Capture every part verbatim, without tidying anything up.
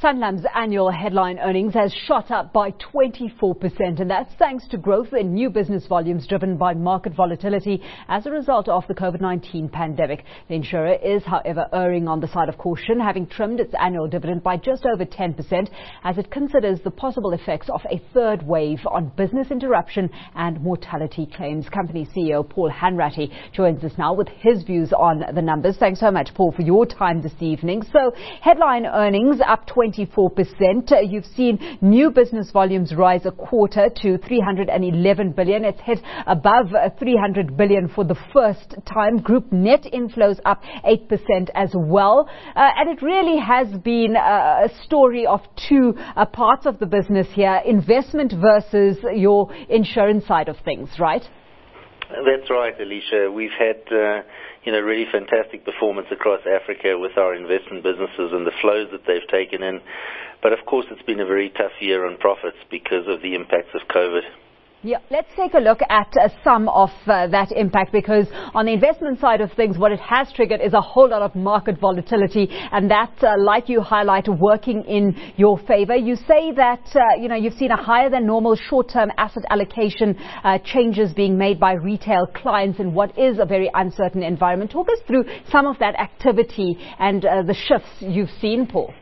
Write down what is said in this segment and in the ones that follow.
Sanlam's annual headline earnings has shot up by twenty-four percent, and that's thanks to growth in new business volumes driven by market volatility as a result of the COVID nineteen pandemic. The insurer is, however, erring on the side of caution, having trimmed its annual dividend by just over ten percent as it considers the possible effects of a third wave on business interruption and mortality claims. Company C E O Paul Hanratty joins us now with his views on the numbers. Thanks so much, Paul, for your time this evening. So, headline earnings up twenty-four percent. Uh, you've seen new business volumes rise a quarter to three hundred eleven billion. It's hit above uh, three hundred billion for the first time. Group net inflows up eight percent as well. Uh, and it really has been uh, a story of two uh, parts of the business here, investment versus your insurance side of things, right? That's right, Alicia. We've had, uh, you know, really fantastic performance across Africa with our investment businesses and the flows that they've taken in. But of course, it's been a very tough year on profits because of the impacts of COVID. Yeah, let's take a look at uh, some of uh, that impact, because on the investment side of things, what it has triggered is a whole lot of market volatility, and that, uh, like you highlight, working in your favor. You say that, uh, you know, you've seen a higher than normal short-term asset allocation uh, changes being made by retail clients in what is a very uncertain environment. Talk us through some of that activity and uh, the shifts you've seen, Paul.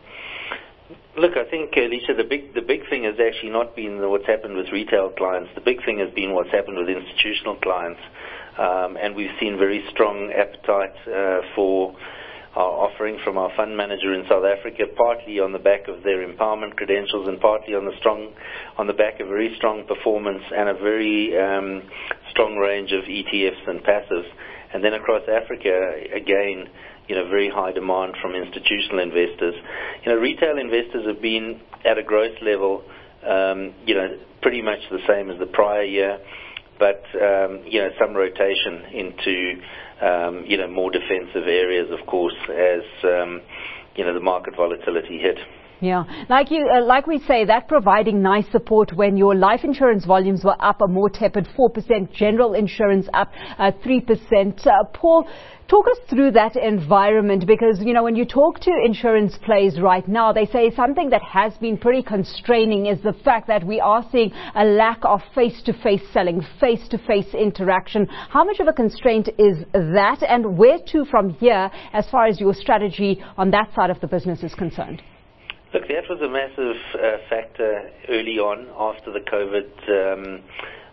Look, I think, Alicia, the big the big thing has actually not been what's happened with retail clients. The big thing has been what's happened with institutional clients. Um, and we've seen very strong appetite uh, for our offering from our fund manager in South Africa, partly on the back of their empowerment credentials and partly on the strong, on the back of very strong performance and a very um, strong range of E T Fs and passives. And then across Africa, again, you know, very high demand from institutional investors. You know, retail investors have been at a growth level, um, you know, pretty much the same as the prior year, but, um, you know, some rotation into, um, you know, more defensive areas, of course, as, um, you know, the market volatility hit. Yeah, like you, uh, like we say, that providing nice support when your life insurance volumes were up a more tepid four percent, general insurance up uh, three percent. Uh, Paul, talk us through that environment, because, you know, when you talk to insurance plays right now, they say something that has been pretty constraining is the fact that we are seeing a lack of face-to-face selling, face-to-face interaction. How much of a constraint is that, and where to from here as far as your strategy on that side of the business is concerned? Look, that was a massive uh, factor early on after the COVID, um,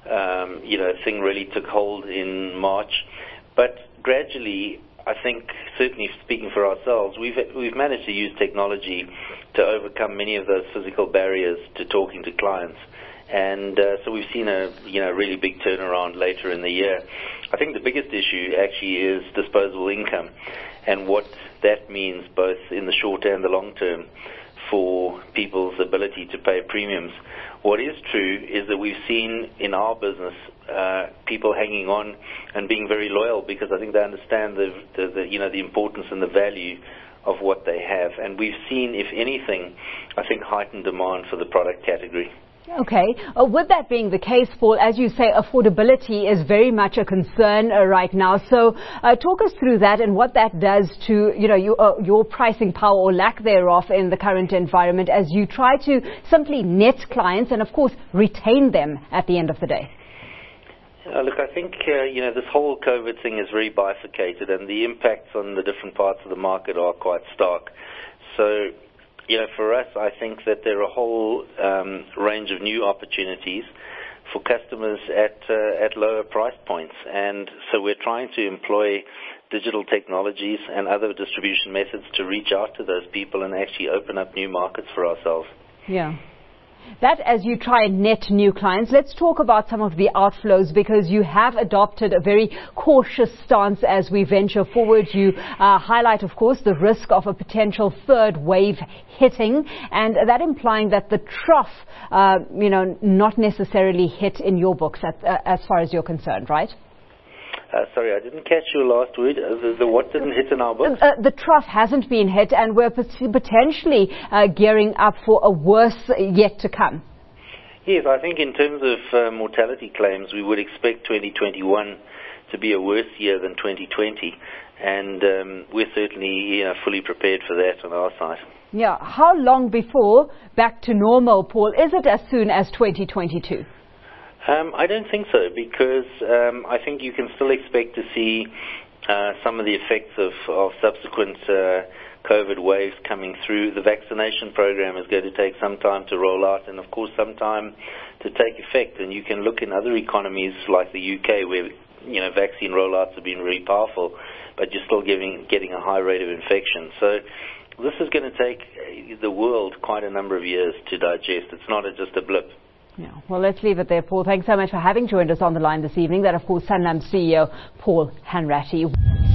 um, you know, thing really took hold in March. But gradually, I think, certainly speaking for ourselves, we've we've managed to use technology to overcome many of those physical barriers to talking to clients. And uh, so we've seen a you know really big turnaround later in the year. I think the biggest issue actually is disposable income and what that means both in the short and the long term for people's ability to pay premiums. What is true is that we've seen in our business uh, people hanging on and being very loyal, because I think they understand the, the, the you know the importance and the value of what they have. And we've seen, if anything, I think heightened demand for the product category. Okay. Uh, with that being the case, Paul, as you say, affordability is very much a concern uh, right now. So uh, talk us through that and what that does to, you know, you, uh, your pricing power or lack thereof in the current environment as you try to simply net clients and, of course, retain them at the end of the day. Uh, look, I think, uh, you know, this whole COVID thing is very bifurcated, and the impacts on the different parts of the market are quite stark. So, you know, for us, I think that there are a whole um, range of new opportunities for customers at uh, at lower price points. And so we're trying to employ digital technologies and other distribution methods to reach out to those people and actually open up new markets for ourselves. Yeah. That as you try and net new clients, let's talk about some of the outflows, because you have adopted a very cautious stance as we venture forward. You uh, highlight, of course, the risk of a potential third wave hitting, and that implying that the trough, uh, you know, not necessarily hit in your books at, uh, as far as you're concerned, right? Uh, sorry, I didn't catch your last word. Uh, the, the what didn't hit in our books? Uh, the trough hasn't been hit, and we're potentially uh, gearing up for a worse yet to come. Yes, I think in terms of uh, mortality claims, we would expect twenty twenty-one to be a worse year than twenty twenty, and um, we're certainly you know, fully prepared for that on our side. Yeah, how long before back to normal, Paul? Is it as soon as twenty twenty-two? Um, I don't think so, because um, I think you can still expect to see uh, some of the effects of, of subsequent uh, COVID waves coming through. The vaccination program is going to take some time to roll out, and of course some time to take effect. And you can look in other economies like the U K, where you know vaccine rollouts have been really powerful, but you're still giving, getting a high rate of infection. So this is going to take the world quite a number of years to digest. It's not a, just a blip. Yeah. Well, let's leave it there, Paul. Thanks so much for having joined us on the line this evening. That, of course, Sanlam C E O Paul Hanratty.